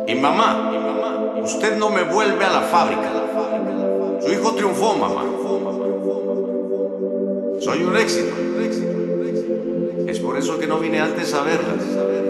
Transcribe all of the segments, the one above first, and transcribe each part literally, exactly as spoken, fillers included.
Y mamá, usted no me vuelve a la fábrica. Su hijo triunfó, mamá. Soy un éxito. Es por eso que no vine antes a verlas.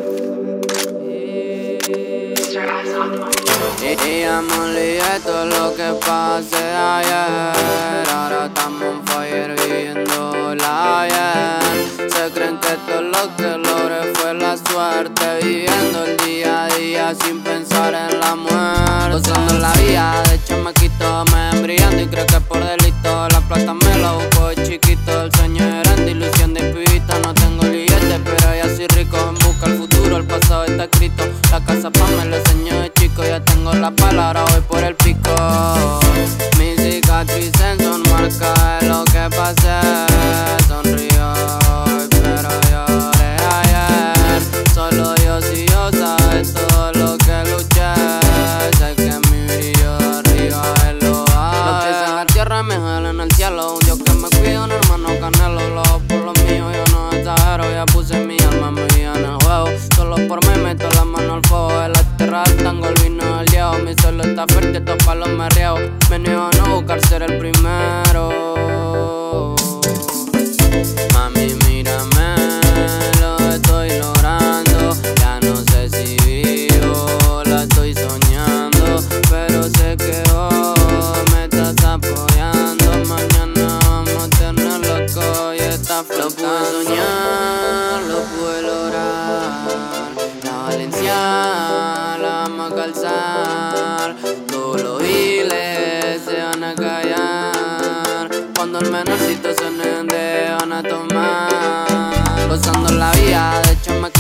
Y ya me olvidé todo lo que pasé ayer. Ahora estamos en fire viviendo la ayer. Se creen que todo lo que logré fue la suerte, viviendo el día a día sin pensar en la muerte. Gozando la vida de chamaquito, me embriagando y creo que por delito la plata me la busco de chiquito. El sueño grande, ilusión de pibita. No tengo billete, pero ya soy rico. En busca del futuro, el pasado está escrito. La casa pa' me lo enseñó de chico. Ya tengo la palabra, voy por el pico. Mis cicatrices son marcas de lo que pasé. Sonrío hoy, pero lloré ayer. Solo Dios y yo sabe todo lo que luché. Sé que mi brillo de arriba él lo va a ver. Los pies en la tierra me jalan al cielo. Un Dios que me cuida, un hermano canelo. Lo hago por lo mío, yo no exagero. Ya puse mi alma, mi vida en el juego. Solo por mí meto la mano al fuego. De la tierra del tango, el vino del viejo. Mi suelo está fuerte, estos palos me riego. Me niego a no buscar ser el primero. Mami, mírame, lo estoy logrando. Ya no sé si vivo, la estoy soñando. Pero sé que vos me estás apoyando. Mañana vamos a tener loco y está flotando. Lo pude soñar, lo pude lograr. La Valencia la vamos a calzar. Todos los giles se van a callar. Cuando el menorcito se ende van a tomar. Gozando la vida de chamaquito.